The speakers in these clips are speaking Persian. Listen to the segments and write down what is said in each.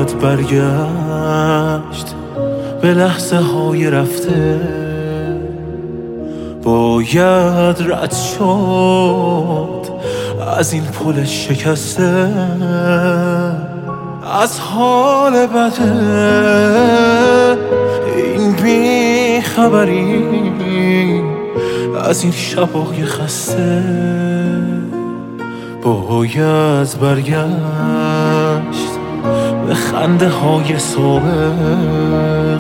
باید برگشت به لحظه های رفته، باید رد شد از این پل شکسته، از حال بده این بیخبری، از این شبای خسته. باید برگشت به خنده های سابق،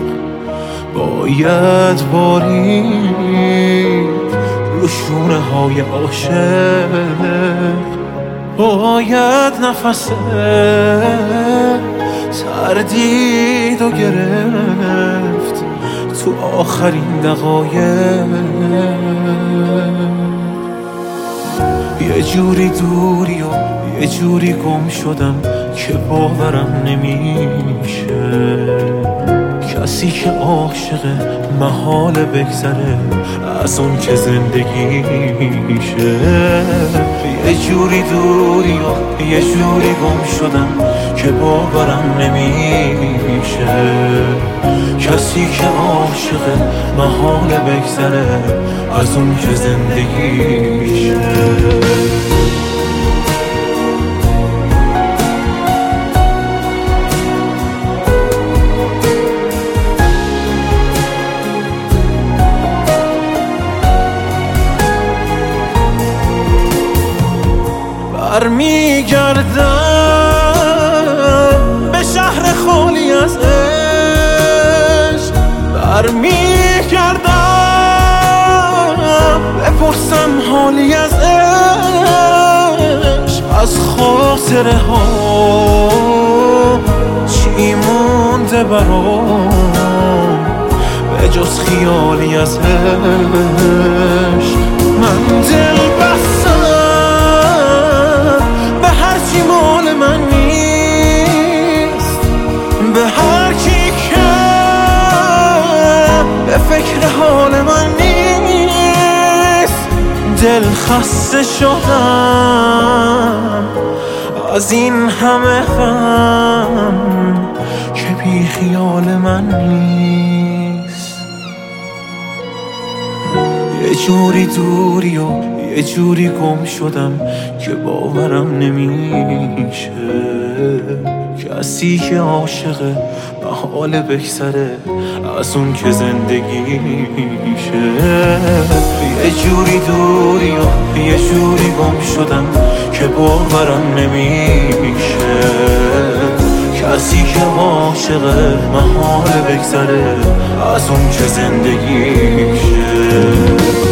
باید بارید رو شونه های عاشق، باید نفس تردید و گرفت تو آخرین دقایق. یه جوری دوری و یه جوری گم شدم که باورم نمیشه، کسی که عاشقه محال بگذره از اون که زندگیشه. یه جوری دوری و یه جوری گم شدم که باورم نمیشه، کسی که عاشقه محال بگذره از اون که زندگیشه. برمیگردم به شهر خالی از عشق، برمیگردم بپرسم حالی از عشق، از خاطره ها چی مونده برام به جز خیالی از عشق. من دل بستم به هرچی مال من نیست، به هر کی که به فکر حال من نیست. دل خسته شدم از این همه غم که بی خیال من نیست. یه جوری دوری و یه جوری گم شدم که باورم نمیشه، کسی که عاشقه محال بگذره از اون که زندگیشه. یه جوری دوری و یه جوری گم شدم که باورم نمیشه، کسی که عاشقه محال بگذره از اون که زندگیشه.